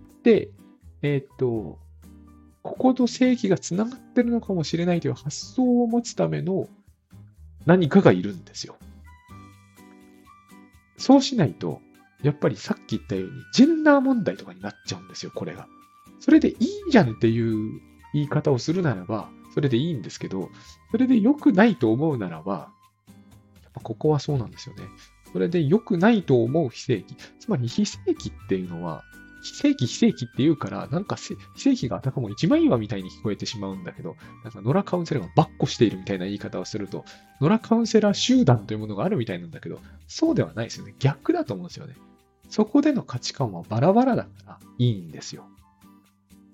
えーっと、ここと正規がつながってるのかもしれないという発想を持つための何かがいるんですよ。そうしないと、やっぱりさっき言ったように、ジェンダー問題とかになっちゃうんですよ、これが。それでいいじゃんっていう言い方をするならば、それでいいんですけど、それで良くないと思うならば、やっぱここはそうなんですよね。それで良くないと思う非正規。つまり非正規っていうのは、非正規非正規って言うから、なんか非正規があたかも一枚岩みたいに聞こえてしまうんだけど、なんか野良カウンセラーがバッコしているみたいな言い方をすると、野良カウンセラー集団というものがあるみたいなんだけど、そうではないですよね。逆だと思うんですよね。そこでの価値観はバラバラだからいいんですよ。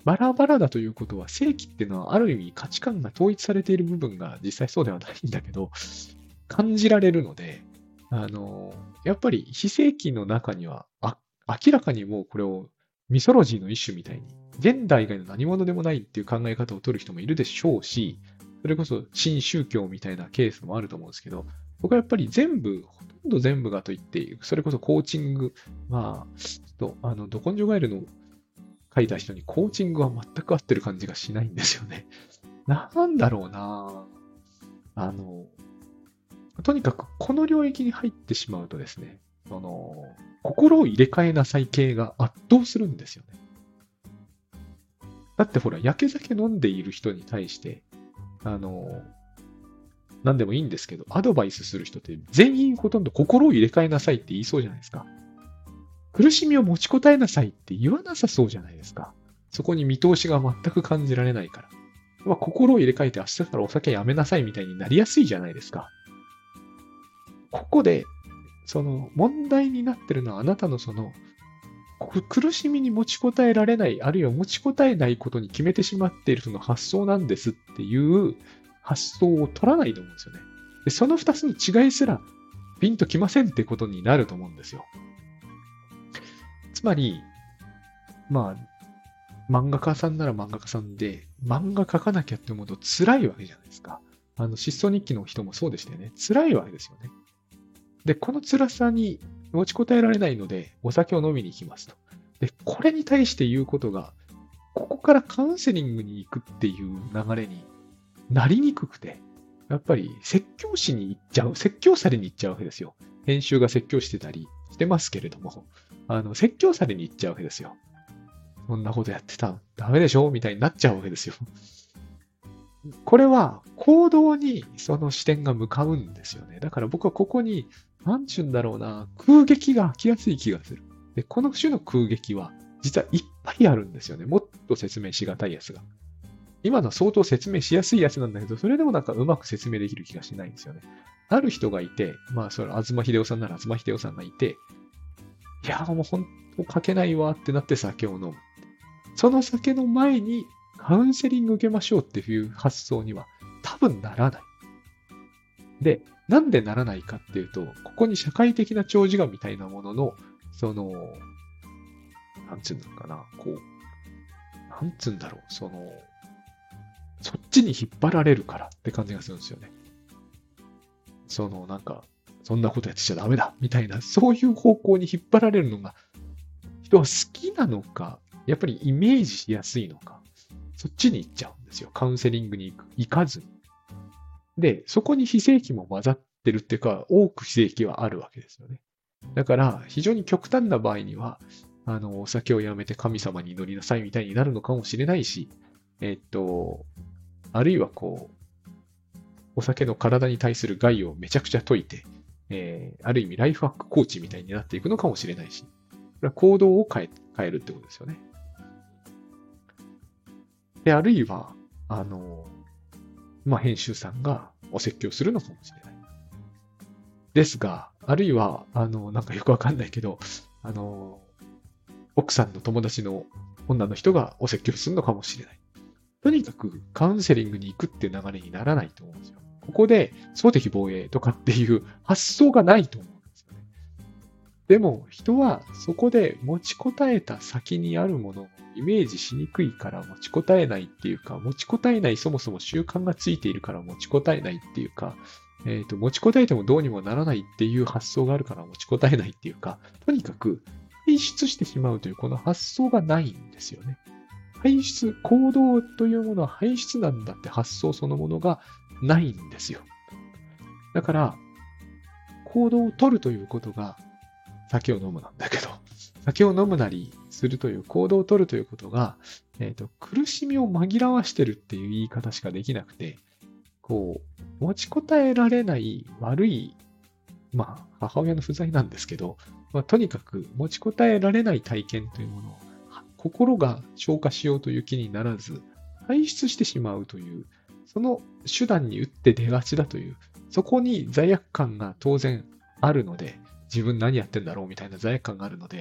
バラバラだということは、正規っていうのはある意味価値観が統一されている部分が実際そうではないんだけど、感じられるので、あの、やっぱり非正規の中には、あ、明らかにもうこれをミソロジーの一種みたいに、現代以外の何者でもないっていう考え方を取る人もいるでしょうし、それこそ新宗教みたいなケースもあると思うんですけど、僕はやっぱり全部、ほとんど全部がと言っていい、それこそコーチング、まあ、ちょっと、あの、ど根性ガエルの書いた人にコーチングは全く合ってる感じがしないんですよね。なんだろうなあの、とにかくこの領域に入ってしまうとですね、その、心を入れ替えなさい系が圧倒するんですよね。だってほら、焼け酒飲んでいる人に対して、あの、何でもいいんですけど、アドバイスする人って全員ほとんど心を入れ替えなさいって言いそうじゃないですか。苦しみを持ちこたえなさいって言わなさそうじゃないですか。そこに見通しが全く感じられないから。まあ、心を入れ替えて明日からお酒やめなさいみたいになりやすいじゃないですか。ここで、その問題になってるのはあなたのその苦しみに持ちこたえられない、あるいは持ちこたえないことに決めてしまっているその発想なんですっていう発想を取らないと思うんですよね。で、その二つの違いすらピンときませんってことになると思うんですよ。つまり、まあ、漫画家さんなら漫画家さんで、漫画描かなきゃって思うと辛いわけじゃないですか。あの、失踪日記の人もそうでしたよね。辛いわけですよね。で、この辛さに持ちこたえられないので、お酒を飲みに行きますと。で、これに対して言うことが、ここからカウンセリングに行くっていう流れになりにくくて、やっぱり説教しに行っちゃう、説教されに行っちゃうわけですよ。編集が説教してたりしてますけれども、あの、説教されに行っちゃうわけですよ。そんなことやってたらダメでしょみたいになっちゃうわけですよ。これは行動にその視点が向かうんですよね。だから僕はここに、なんちゅうんだろうな、空撃が来やすい気がする。で、この種の空撃は実はいっぱいあるんですよね。もっと説明しがたいやつが。今のは相当説明しやすいやつなんだけど、それでもなんかうまく説明できる気がしないんですよね。ある人がいて、まあ、それ、東秀夫さんなら東秀夫さんがいて、いや、もう本当書けないわってなって酒を飲む。その酒の前にカウンセリング受けましょうっていう発想には多分ならない。で、なんでならないかっていうと、ここに社会的な長寿がみたいなものの、その、なんつうんだろうかな、こう、なんつうんだろう、その、そっちに引っ張られるからって感じがするんですよね。その、なんか、そんなことやってちゃダメだみたいな、そういう方向に引っ張られるのが、人は好きなのか、やっぱりイメージしやすいのか、そっちに行っちゃうんですよ。カウンセリングに行く行かずに。で、そこに非正規も混ざってるっていうか、多く非正規はあるわけですよね。だから、非常に極端な場合には、あの、お酒をやめて神様に祈りなさいみたいになるのかもしれないし、えっと、あるいはこう、お酒の体に対する害をめちゃくちゃ解いて、えー、ある意味ライフハックコーチみたいになっていくのかもしれないし、これは行動を変え、変えるってことですよね。で、あるいは、あの、まあ、編集さんがお説教するのかもしれない。ですが、あるいは、あの、なんかよくわかんないけど、あの、奥さんの友達の女の人がお説教するのかもしれない。とにかくカウンセリングに行くっていう流れにならないと思うんですよ。ここで、相敵防衛とかっていう発想がないと思うんですよね。でも、人はそこで持ちこたえた先にあるものをイメージしにくいから持ちこたえないっていうか、持ちこたえないそもそも習慣がついているから持ちこたえないっていうか、えっと、持ちこたえてもどうにもならないっていう発想があるから持ちこたえないっていうか、とにかく排出してしまうというこの発想がないんですよね。排出、行動というものは排出なんだって発想そのものがないんですよ。だから、行動を取るということが酒を飲むなんだけど、酒を飲むなりするという行動を取るということが、えっと、苦しみを紛らわしてるっていう言い方しかできなくて、こう、持ちこたえられない悪い、まあ、母親の不在なんですけど、まあ、とにかく持ちこたえられない体験というものを、心が消化しようという気にならず、排出してしまうという、その手段に打って出がちだという、そこに罪悪感が当然あるので、自分何やってんだろうみたいな罪悪感があるので、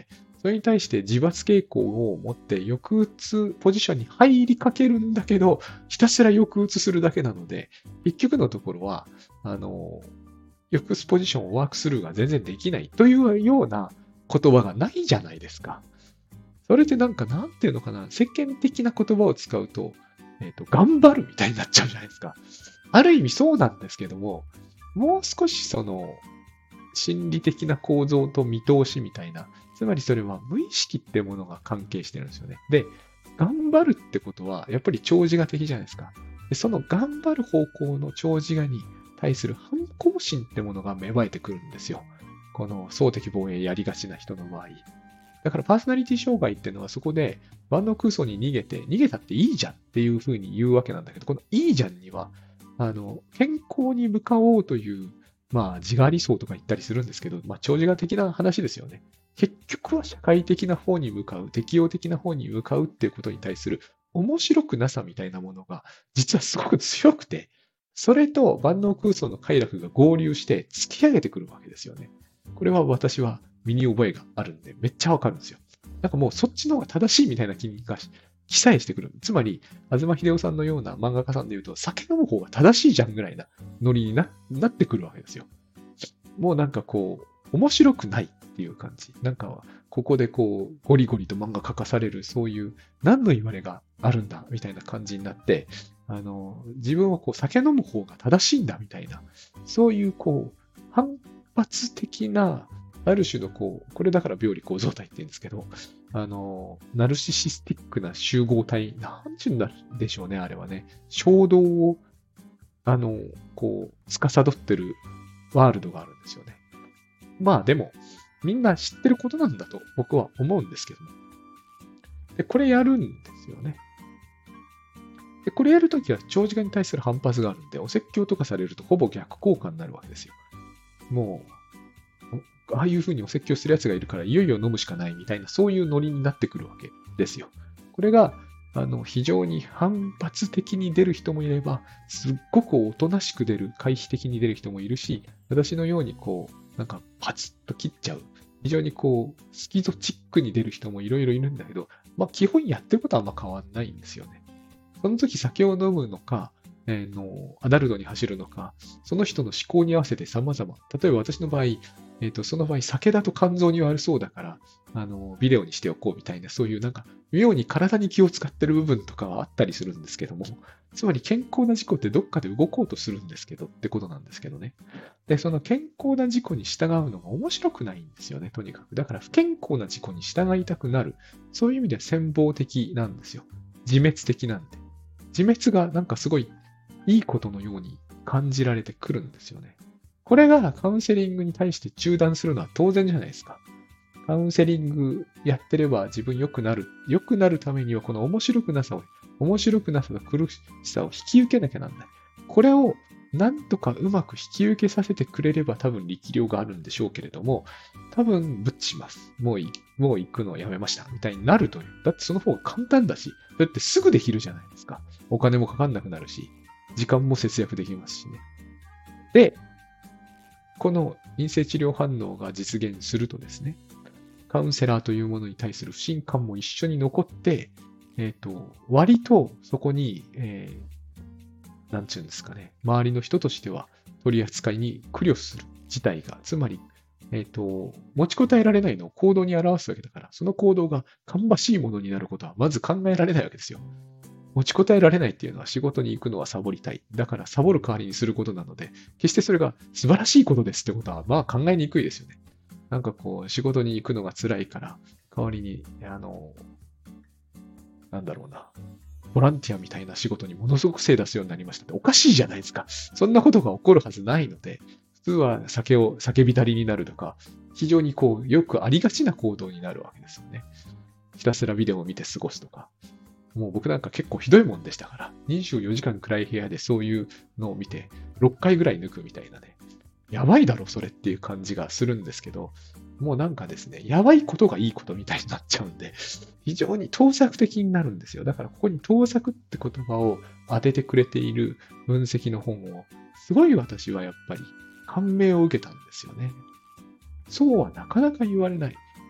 それに対して自罰傾向を持って抑うつポジションに入りかけるんだけど、ひたすら抑うつするだけなので、結局のところは、あの、抑うつポジションをワークスルーが全然できないというような言葉がないじゃないですか。それってなんか、なんていうのかな、世間的な言葉を使うと、えっと、頑張るみたいになっちゃうじゃないですか。ある意味そうなんですけども、もう少しその、心理的な構造と見通しみたいな、つまりそれは無意識ってものが関係してるんですよね。で、頑張るってことは、やっぱり長寿画的じゃないですか。で、その頑張る方向の長寿画に対する反抗心ってものが芽生えてくるんですよ。この総敵防衛やりがちな人の場合。だからパーソナリティ障害っていうのはそこで万能空想に逃げて、逃げたっていいじゃんっていうふうに言うわけなんだけど、このいいじゃんには、あの、健康に向かおうという、まあ自我理想とか言ったりするんですけど、まあ長寿画的な話ですよね。結局は社会的な方に向かう、適応的な方に向かうっていうことに対する面白くなさみたいなものが、実はすごく強くて、それと万能空想の快楽が合流して突き上げてくるわけですよね。これは私は身に覚えがあるんで、めっちゃわかるんですよ。なんかもうそっちの方が正しいみたいな気がし、記載してくる。つまり、東秀夫さんのような漫画家さんで言うと、酒飲む方が正しいじゃんぐらいなノリに な, なってくるわけですよ。もうなんかこう、面白くないっていう感じ。なんか、ここでこう、ゴリゴリと漫画書かされる、そういう、何の言われがあるんだ、みたいな感じになって、あの、自分はこう、酒飲む方が正しいんだ、みたいな、そういうこう、反発的な、ある種のこう、これだから病理構造体って言うんですけど、あの、ナルシシスティックな集合体、なんちゅうんだでしょうね、あれはね。衝動を、あの、こう、司ってるワールドがあるんですよね。まあでも、みんな知ってることなんだと僕は思うんですけども。で、これやるんですよね。で、これやるときは長時間に対する反発があるんで、お説教とかされるとほぼ逆効果になるわけですよ。もう、ああいうふうにお説教する奴がいるからいよいよ飲むしかないみたいな、そういうノリになってくるわけですよ。これが、あの、非常に反発的に出る人もいれば、すっごくおとなしく出る、回避的に出る人もいるし、私のようにこう、なんかパチッと切っちゃう。非常にこう、スキゾチックに出る人もいろいろいるんだけど、まあ基本やってることはあんま変わんないんですよね。その時酒を飲むのか、えー、のアダルトに走るのか、その人の思考に合わせて様々。例えば私の場合、えっと、その場合酒だと肝臓に悪そうだから、あの、ビデオにしておこうみたいな、そういうなんか、妙に体に気を使ってる部分とかはあったりするんですけども、つまり健康な事故ってどっかで動こうとするんですけどってことなんですけどね。で、その健康な事故に従うのが面白くないんですよね、とにかく。だから不健康な事故に従いたくなる。そういう意味では戦望的なんですよ。自滅的なんで。自滅がなんかすごいいいことのように感じられてくるんですよね。これがカウンセリングに対して中断するのは当然じゃないですか。カウンセリングやってれば自分良くなる。良くなるためにはこの面白くなさを、面白くなさと苦しさを引き受けなきゃなんない。これをなんとかうまく引き受けさせてくれれば多分力量があるんでしょうけれども、多分ぶっちます。もういい、もう行くのをやめました。みたいになるという。だってその方が簡単だし、だってすぐできるじゃないですか。お金もかかんなくなるし、時間も節約できますしね。で、この陰性治療反応が実現するとですね、カウンセラーというものに対する不信感も一緒に残って、えっと、割とそこに、えー、なんちゅうんですかね、周りの人としては取り扱いに苦慮する事態が、つまり、えっと、持ちこたえられないのを行動に表すわけだから、その行動が芳しいものになることはまず考えられないわけですよ。持ちこたえられないっていうのは仕事に行くのはサボりたい。だからサボる代わりにすることなので、決してそれが素晴らしいことですってことは、まあ考えにくいですよね。なんかこう、仕事に行くのが辛いから、代わりに、あの、なんだろうな、ボランティアみたいな仕事にものすごく精出すようになりましたって、おかしいじゃないですか。そんなことが起こるはずないので、普通は酒を、酒浸りになるとか、非常にこう、よくありがちな行動になるわけですよね。ひたすらビデオを見て過ごすとか。もう僕なんか結構ひどいもんでしたから、にじゅうよじかん暗い部屋でそういうのを見て、ろっかいぐらい抜くみたいなね。やばいだろ、それっていう感じがするんですけど、もうなんかですね、やばいことがいいことみたいになっちゃうんで、非常に盗作的になるんですよ。だからここに盗作って言葉を当ててくれている分析の本を、すごい私はやっぱり感銘を受けたんですよね。そうはなかなか言われない。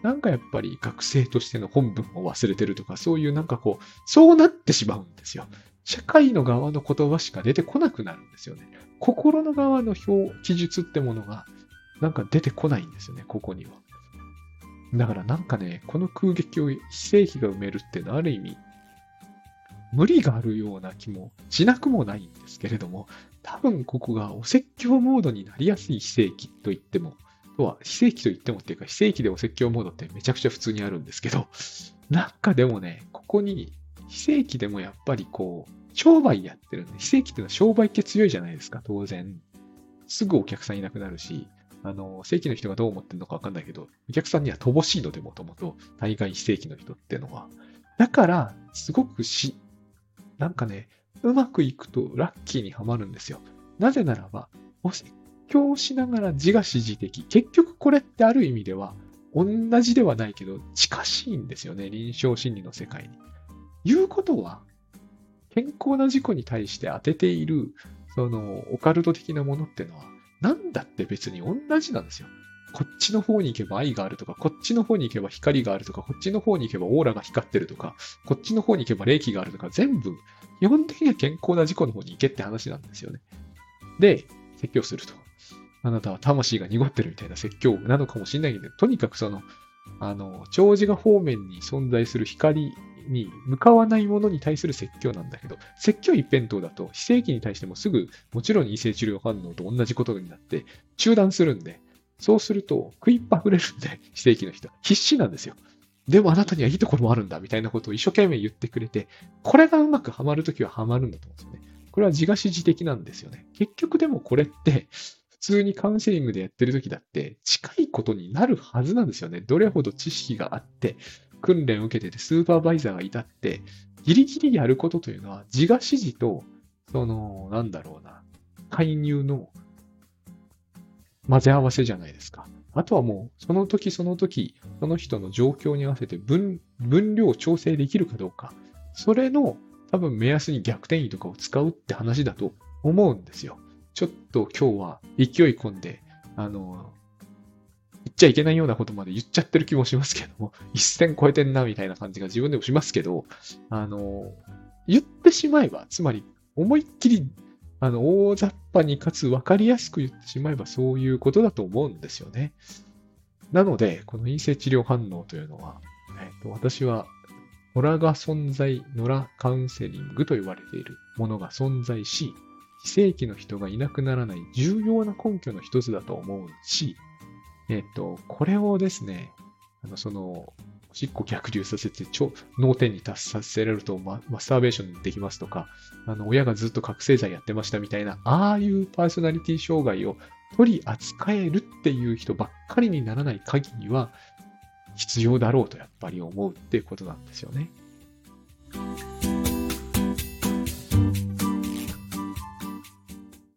なんかやっぱり学生としての本分を忘れてるとか、そういうなんかこう、そうなってしまうんですよ。社会の側の言葉しか出てこなくなるんですよね。心の側の表、記述ってものが、なんか出てこないんですよね、ここには。だからなんかね、この空撃を非正規が埋めるっていうのはある意味、無理があるような気もしなくもないんですけれども、多分ここがお説教モードになりやすい非正規と言っても、とは非正規と言ってもっていうか、非正規でお説教モードってめちゃくちゃ普通にあるんですけど、なんかでもね、ここに非正規でもやっぱりこう、商売やってるんで、非正規っていうのは商売系強いじゃないですか、当然。すぐお客さんいなくなるし、あの、正規の人がどう思ってるのかわかんないけど、お客さんには乏しいので、もともと、大概非正規の人っていうのは。だから、すごくし、なんかね、うまくいくとラッキーにはまるんですよ。なぜならば、お説教をしながら自我指示的。結局これってある意味では、同じではないけど、近しいんですよね。臨床心理の世界に。いうことは、健康な事故に対して当てている、その、オカルト的なものってのは、なんだって別に同じなんですよ。こっちの方に行けば愛があるとか、こっちの方に行けば光があるとか、こっちの方に行けばオーラが光ってるとか、こっちの方に行けば霊気があるとか、全部、基本的には健康な事故の方に行けって話なんですよね。で、説教すると。あなたは魂が濁ってるみたいな説教なのかもしれないけど、とにかくその、あの、長寿が方面に存在する光に向かわないものに対する説教なんだけど、説教一辺倒だと、非正規に対してもすぐ、もちろん異性治療反応と同じことになって、中断するんで、そうすると、食いっぱぐれるんで、非正規の人は必死なんですよ。でもあなたにはいいところもあるんだ、みたいなことを一生懸命言ってくれて、これがうまくはまるときははまるんだと思うんですよね。これは自我指示的なんですよね。結局でもこれって、普通にカウンセリングでやってるときだって、近いことになるはずなんですよね。どれほど知識があって、訓練を受けてて、スーパーバイザーがいたって、ギリギリやることというのは、自我指示と、その、なんだろうな、介入の混ぜ合わせじゃないですか。あとはもう、その時その時、その人の状況に合わせて分、分量を調整できるかどうか。それの多分目安に逆転位とかを使うって話だと思うんですよ。ちょっと今日は勢い込んで、あの、言っちゃいけないようなことまで言っちゃってる気もしますけども、一線超えてんなみたいな感じが自分でもしますけど、あの、言ってしまえば、つまり思いっきりあの、大雑把にかつ分かりやすく言ってしまえばそういうことだと思うんですよね。なので、この陰性治療反応というのは、えっと、私は、ノラが存在、ノラカウンセリングと言われているものが存在し、非正規の人がいなくならない重要な根拠の一つだと思うし、えっと、これをですね、あの、その、おしっこ逆流させて超脳天に達させられるとマ、マスターベーションできますとか、あの、親がずっと覚醒剤やってましたみたいな、ああいうパーソナリティ障害を取り扱えるっていう人ばっかりにならない限りは、必要だろうとやっぱり思うっていうことなんですよね。